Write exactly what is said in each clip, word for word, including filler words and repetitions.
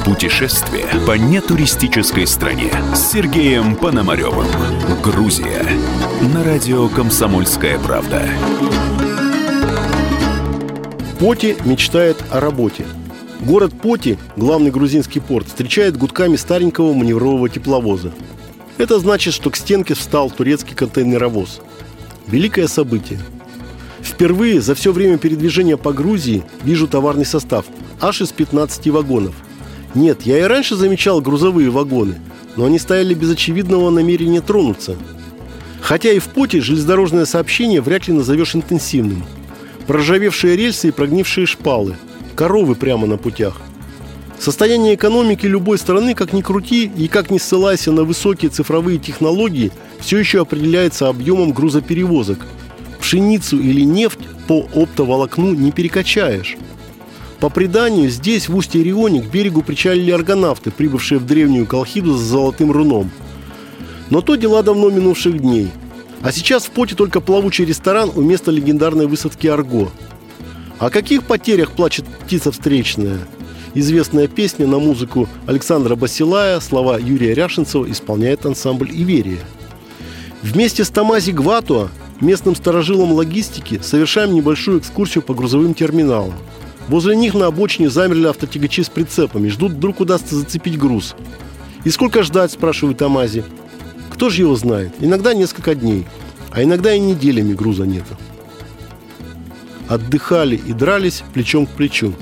Путешествие по нетуристической стране с Сергеем Пономаревым. Грузия. На радио «Комсомольская правда». Поти мечтает о работе. Город Поти, главный грузинский порт, встречает гудками старенького маневрового тепловоза. Это значит, что к стенке встал турецкий контейнеровоз. Великое событие. Впервые за все время передвижения по Грузии вижу товарный состав аж из пятнадцати вагонов. Нет, я и раньше замечал грузовые вагоны, но они стояли без очевидного намерения тронуться. Хотя и в Поти железнодорожное сообщение вряд ли назовешь интенсивным. Проржавевшие рельсы и прогнившие шпалы, коровы прямо на путях. Состояние экономики любой страны, как ни крути и как ни ссылайся на высокие цифровые технологии, все еще определяется объемом грузоперевозок. Пшеницу или нефть по оптоволокну не перекачаешь. По преданию, здесь, в устье Риони, к берегу причалили аргонавты, прибывшие в древнюю Колхиду за золотым руном. Но то дела давно минувших дней. А сейчас в Поти только плавучий ресторан у места легендарной высадки Арго. О каких потерях плачет птица встречная? Известная песня на музыку Александра Басилая, слова Юрия Ряшенцева исполняет ансамбль «Иверия». Вместе с Томази Гватуа, местным старожилом логистики, совершаем небольшую экскурсию по грузовым терминалам. Возле них на обочине замерли автотягачи с прицепами, ждут, вдруг удастся зацепить груз. «И сколько ждать?» – спрашивает Томази. Кто же его знает? Иногда несколько дней, а иногда и неделями груза нет. Отдыхали и дрались плечом к плечу.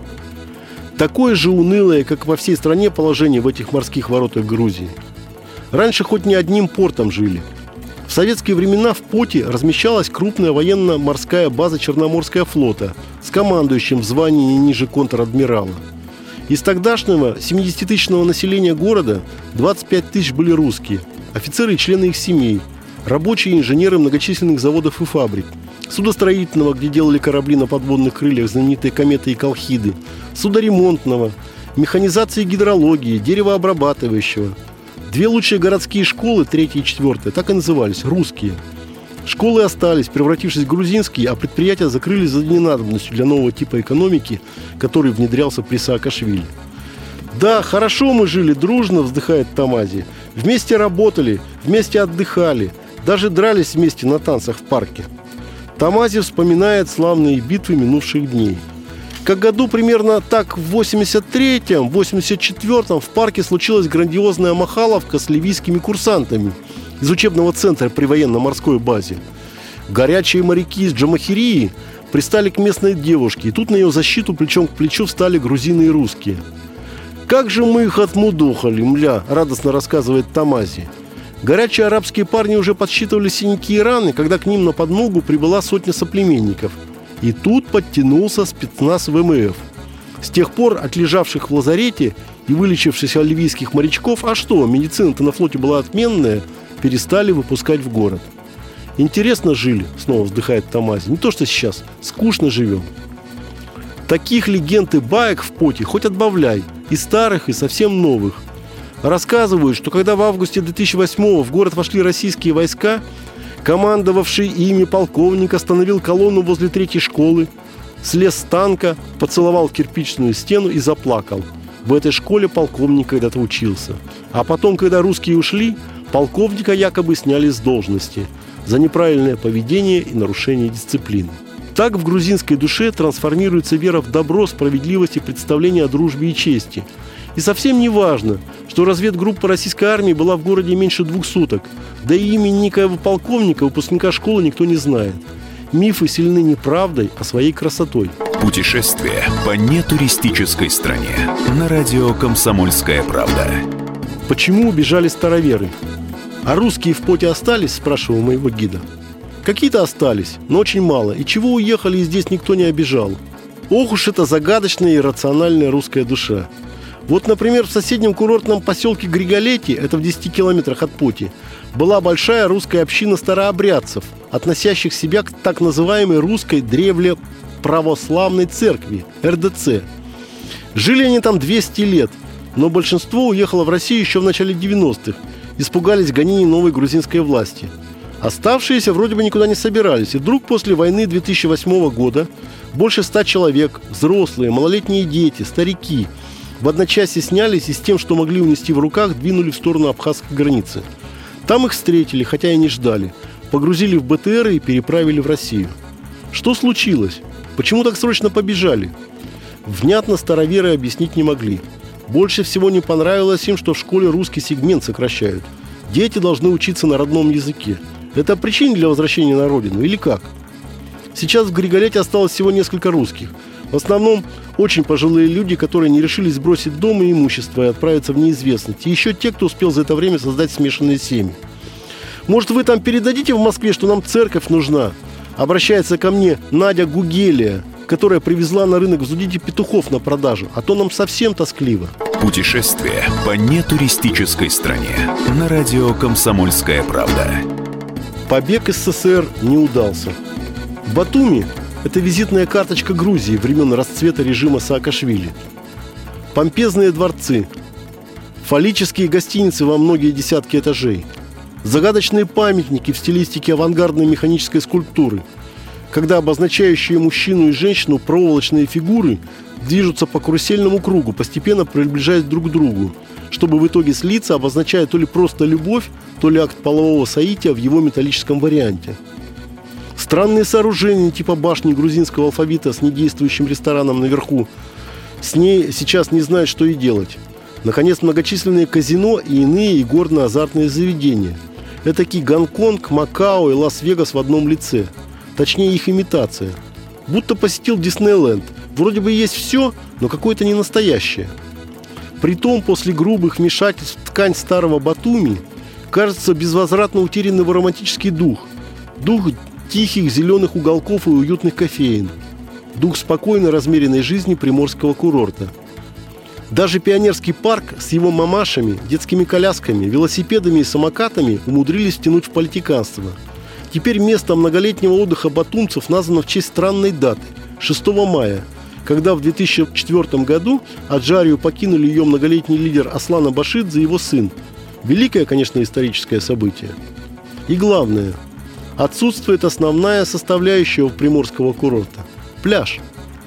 Такое же унылое, как во всей стране, положение в этих морских воротах Грузии. Раньше хоть не одним портом жили. В советские времена в Поти размещалась крупная военно-морская база Черноморского флота с командующим в звании не ниже контр-адмирала. Из тогдашнего семидесятитысячного населения города двадцать пять тысяч были русские, офицеры и члены их семей, рабочие и инженеры многочисленных заводов и фабрик, судостроительного, где делали корабли на подводных крыльях, знаменитые кометы и колхиды, судоремонтного, механизации и гидрологии, деревообрабатывающего. Две лучшие городские школы, третья и четвертая, так и назывались – русские. Школы остались, превратившись в грузинские, а предприятия закрылись за ненадобностью для нового типа экономики, который внедрялся при Саакашвили. «Да, хорошо мы жили, дружно», – вздыхает Томази. «Вместе работали, вместе отдыхали, даже дрались вместе на танцах в парке». Томази вспоминает славные битвы минувших дней. Как году примерно так в восемьдесят третьем, восемьдесят четвёртом в парке случилась грандиозная махаловка с ливийскими курсантами из учебного центра при военно-морской базе. Горячие моряки из Джамахирии пристали к местной девушке, и тут на ее защиту плечом к плечу встали грузины и русские. «Как же мы их отмудохали, мля!» – радостно рассказывает Томази. Горячие арабские парни уже подсчитывали синяки и раны, когда к ним на подмогу прибыла сотня соплеменников. И тут подтянулся спецназ ВМФ. С тех пор отлежавших в лазарете и вылечившихся ливийских морячков, а что, медицина-то на флоте была отменная, перестали выпускать в город. «Интересно жили», — снова вздыхает Томази. «Не то что сейчас, скучно живем». Таких легенд и баек в Поти хоть отбавляй, и старых, и совсем новых. Рассказывают, что когда в августе две тысячи восьмого в город вошли российские войска, командовавший ими полковник остановил колонну возле третьей школы, слез с танка, поцеловал кирпичную стену и заплакал. В этой школе полковник когда-то учился. А потом, когда русские ушли, полковника якобы сняли с должности за неправильное поведение и нарушение дисциплины. Так в грузинской душе трансформируется вера в добро, справедливость и представление о дружбе и чести. И совсем не важно, что разведгруппа российской армии была в городе меньше двух суток, да и имени некоего полковника, выпускника школы, никто не знает. Мифы сильны не правдой, а своей красотой. Путешествие по нетуристической стране. На радио «Комсомольская правда». Почему убежали староверы? А русские в Поти остались, спрашивал моего гида. Какие-то остались, но очень мало. И чего уехали, и здесь никто не обижал. Ох уж эта загадочная и иррациональная русская душа. Вот, например, в соседнем курортном поселке Григолети, это в десяти километрах от Поти, была большая русская община старообрядцев, относящих себя к так называемой русской древле православной церкви, эр дэ цэ. Жили они там двести лет, но большинство уехало в Россию еще в начале девяностых, испугались гонений новой грузинской власти. Оставшиеся вроде бы никуда не собирались, и вдруг после войны две тысячи восьмого года больше ста человек, взрослые, малолетние дети, старики, В одночасье снялись и с тем, что могли унести в руках, двинули в сторону абхазской границы. Там их встретили, хотя и не ждали. Погрузили в бэ тэ эры и переправили в Россию. Что случилось? Почему так срочно побежали? Внятно староверы объяснить не могли. Больше всего не понравилось им, что в школе русский сегмент сокращают. Дети должны учиться на родном языке. Это причина для возвращения на родину или как? Сейчас в Григорете осталось всего несколько русских. В основном очень пожилые люди, которые не решились бросить дом и имущество и отправиться в неизвестность. И еще те, кто успел за это время создать смешанные семьи. Может, вы там передадите в Москве, что нам церковь нужна? Обращается ко мне Надя Гугелия, которая привезла на рынок в Зудите петухов на продажу. А то нам совсем тоскливо. Путешествие по нетуристической стране. На радио «Комсомольская правда». Побег из эс эс эс эр не удался. Батуми – это визитная карточка Грузии времен расцвета режима Саакашвили. Помпезные дворцы, фаллические гостиницы во многие десятки этажей, загадочные памятники в стилистике авангардной механической скульптуры, когда обозначающие мужчину и женщину проволочные фигуры движутся по карусельному кругу, постепенно приближаясь друг к другу, чтобы в итоге слиться, обозначая то ли просто любовь, то ли акт полового соития в его металлическом варианте. Странные сооружения типа башни грузинского алфавита с недействующим рестораном наверху. С ней сейчас не знают, что и делать. Наконец, многочисленные казино и иные игорно-азартные заведения. Этакий Гонконг, Макао и Лас-Вегас в одном лице. Точнее, их имитация. Будто посетил Диснейленд. Вроде бы есть все, но какое-то не настоящее. Притом, после грубых вмешательств в ткань старого Батуми, кажется безвозвратно утерянный романтический дух. Дух тихих зеленых уголков и уютных кофеин. Дух спокойной, размеренной жизни приморского курорта. Даже пионерский парк с его мамашами, детскими колясками, велосипедами и самокатами умудрились втянуть в политиканство. Теперь место многолетнего отдыха батумцев названо в честь странной даты – шестого мая, когда в две тысячи четвёртом году Аджарию покинули ее многолетний лидер Аслан Абашидзе и его сын. Великое, конечно, историческое событие. И главное – отсутствует основная составляющая у приморского курорта – пляж.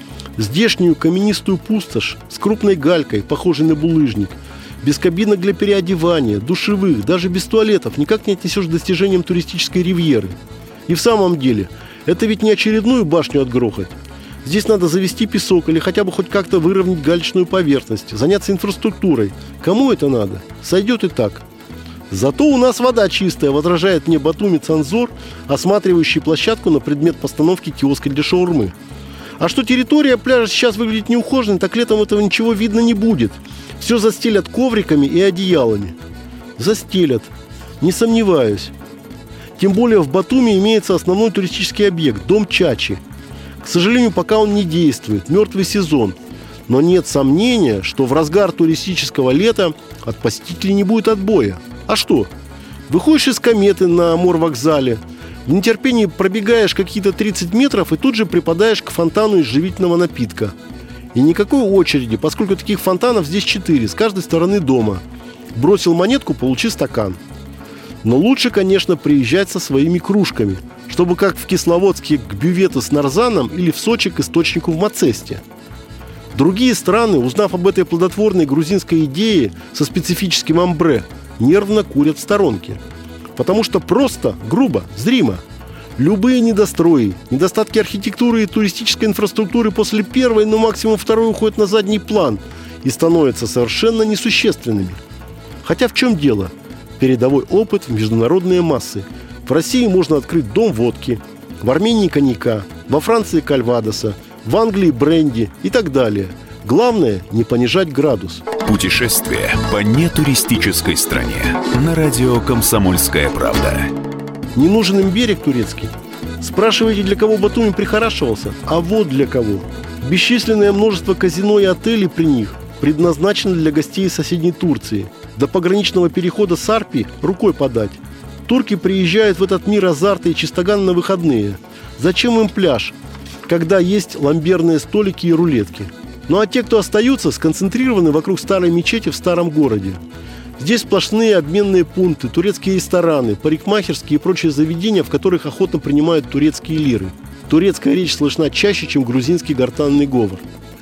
Здешнюю каменистую пустошь с крупной галькой, похожей на булыжник, без кабинок для переодевания, душевых, даже без туалетов никак не отнесешь к достижениям туристической ривьеры. И в самом деле, это ведь не очередную башню отгрохать. Здесь надо завести песок или хотя бы хоть как-то выровнять галечную поверхность, заняться инфраструктурой. Кому это надо? Сойдет и так. Зато у нас вода чистая, возражает мне Батуми Цанзор, осматривающий площадку на предмет постановки киоска для шаурмы. А что территория пляжа сейчас выглядит неухоженной, так летом этого ничего видно не будет. Все застелят ковриками и одеялами. Застелят. Не сомневаюсь. Тем более в Батуми имеется основной туристический объект – дом Чачи. К сожалению, пока он не действует. Мертвый сезон. Но нет сомнения, что в разгар туристического лета от посетителей не будет отбоя. А что? Выходишь из кометы на морвокзале, в нетерпении пробегаешь какие-то тридцать метров и тут же припадаешь к фонтану из живительного напитка. И никакой очереди, поскольку таких фонтанов здесь четыре, с каждой стороны дома. Бросил монетку, получи стакан. Но лучше, конечно, приезжать со своими кружками, чтобы как в Кисловодске к бювету с нарзаном или в Сочи к источнику в Мацесте. Другие страны, узнав об этой плодотворной грузинской идее со специфическим амбре, нервно курят в сторонке. Потому что просто, грубо, зримо. Любые недострои, недостатки архитектуры и туристической инфраструктуры после первой, но максимум второй уходят на задний план и становятся совершенно несущественными. Хотя в чем дело? Передовой опыт в международные массы. В России можно открыть дом водки, в Армении коньяка, во Франции кальвадоса, в Англии бренди и так далее. Главное – не понижать градус. Путешествие по нетуристической стране. На радио «Комсомольская правда». Не нужен им берег турецкий? Спрашиваете, для кого Батуми прихорашивался? А вот для кого. Бесчисленное множество казино и отелей при них предназначено для гостей соседней Турции. До пограничного перехода Сарпи рукой подать. Турки приезжают в этот мир азарта и чистоган на выходные. Зачем им пляж, когда есть ламберные столики и рулетки? Ну а те, кто остаются, сконцентрированы вокруг старой мечети в старом городе. Здесь сплошные обменные пункты, турецкие рестораны, парикмахерские и прочие заведения, в которых охотно принимают турецкие лиры. Турецкая речь слышна чаще, чем грузинский гортанный говор.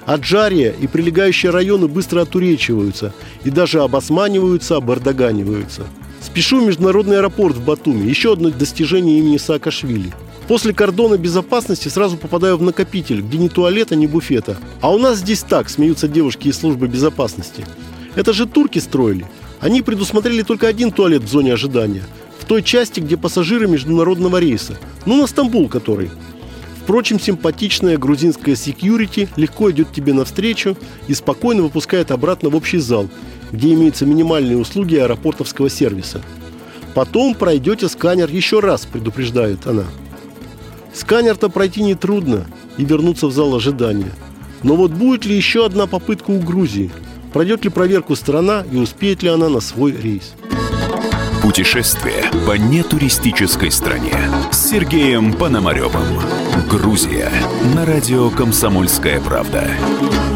Аджария и прилегающие районы быстро отуречиваются и даже обосманиваются, обардаганиваются. Спешу в международный аэропорт в Батуми. Еще одно достижение имени Саакашвили. После кордона безопасности сразу попадаю в накопитель, где ни туалета, ни буфета. А у нас здесь так, смеются девушки из службы безопасности. Это же турки строили. Они предусмотрели только один туалет в зоне ожидания. В той части, где пассажиры международного рейса. Ну, на Стамбул который. Впрочем, симпатичная грузинская секьюрити легко идет тебе навстречу и спокойно выпускает обратно в общий зал, где имеются минимальные услуги аэропортовского сервиса. Потом пройдете сканер еще раз, предупреждает она. Сканер-то пройти нетрудно и вернуться в зал ожидания. Но вот будет ли еще одна попытка у Грузии? Пройдет ли проверку страна и успеет ли она на свой рейс? Путешествие по нетуристической стране с Сергеем Пономаревым. Грузия на радио «Комсомольская правда».